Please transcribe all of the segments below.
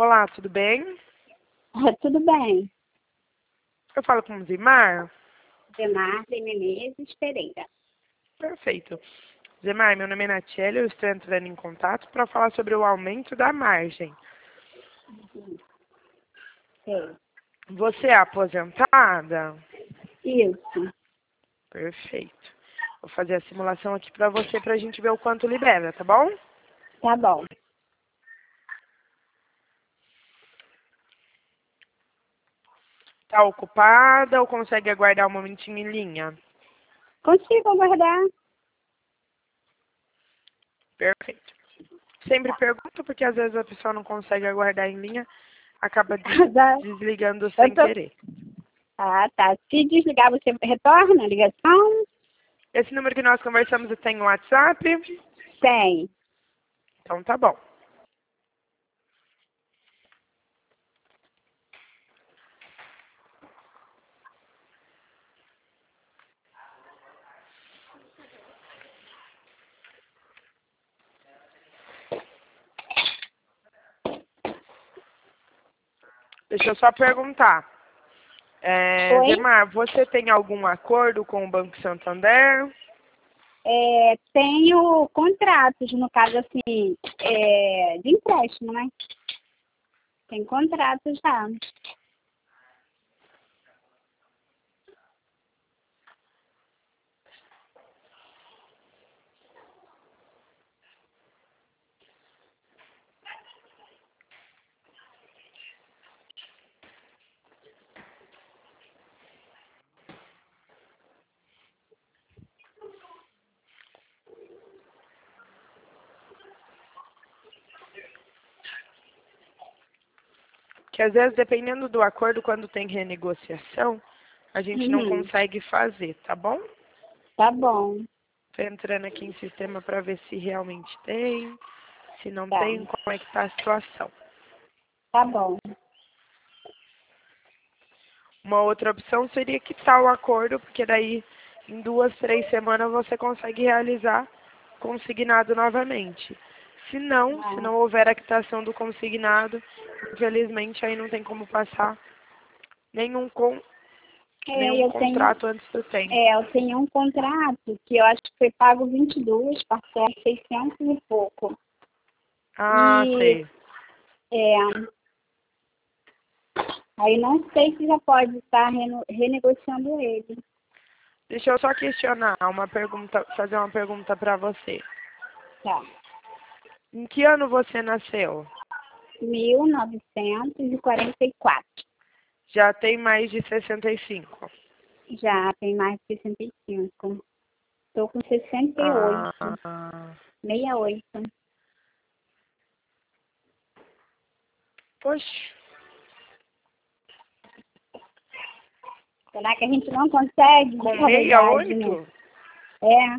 Olá, tudo bem? Tudo bem. Eu falo com o Zimar? Demarle Menezes Pereira. Perfeito. Zimar, meu nome é Natiele, eu estou entrando em contato para falar sobre o aumento da margem. Sei. Você é aposentada? Isso. Perfeito. Vou fazer a simulação aqui para você para a gente ver o quanto libera, tá bom? Tá bom. Tá ocupada ou consegue aguardar um momentinho em linha? Consigo aguardar? Perfeito. Sempre pergunto porque às vezes a pessoa não consegue aguardar em linha, acaba Já- desligando Eu sem tô... querer. Ah, tá. Se desligar, você retorna a ligação? Esse número que nós conversamos tem no WhatsApp? Tem. Então tá bom. Deixa eu só perguntar. Oi? Zemar, você tem algum acordo com o Banco Santander? Tenho contratos, no caso, assim, de empréstimo, né? Tem contratos já. Que às vezes, dependendo do acordo, quando tem renegociação, a gente não Uhum. consegue fazer, tá bom? Tá bom. Tô entrando aqui em sistema para ver se realmente tem. Se não Tá. tem, como é que tá a situação. Tá bom. Uma outra opção seria quitar o acordo, porque daí em 2, 3 semanas você consegue realizar consignado novamente. Se Ah, não houver a quitação do consignado, infelizmente aí não tem como passar nenhum, nenhum eu tenho... contrato antes do tempo. Eu tenho um contrato que eu acho que foi pago 22, parcela 600 e pouco. Ah, E sei. é, aí não sei se já pode estar renegociando ele. Deixa eu só questionar uma pergunta, fazer uma pergunta para você. Tá. Em que ano você nasceu? 1944. Já tem mais de 65. Já tem mais de 65. Estou com 68. Ah, 68. poxa. Será que a gente não consegue? Com Na verdade, né? 68? É.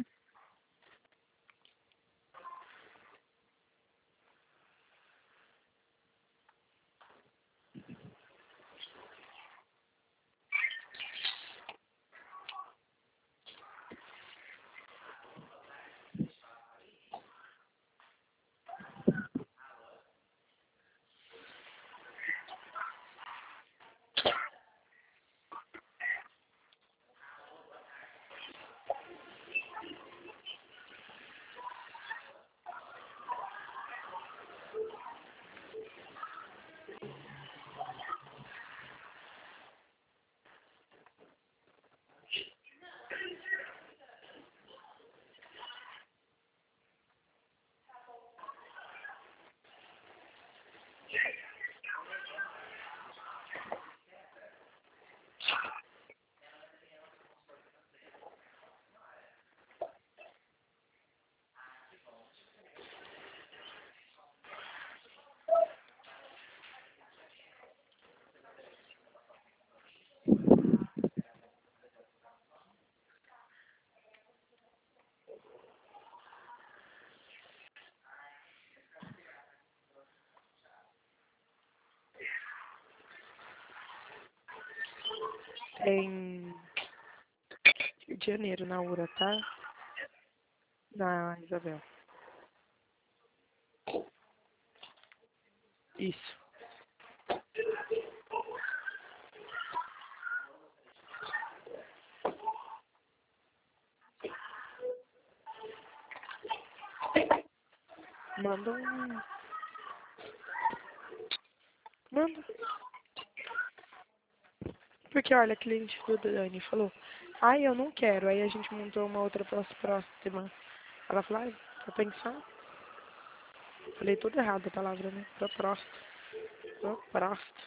Tem Rio de Janeiro na URA, tá? Na Isabel. Isso. Manda um... Manda. Porque, olha, a cliente do Dani falou, ai, eu não quero. Aí a gente montou uma outra próxima. Ela falou, ai, pra pensar. Falei tudo errado a palavra, né? Próximo. Próximo.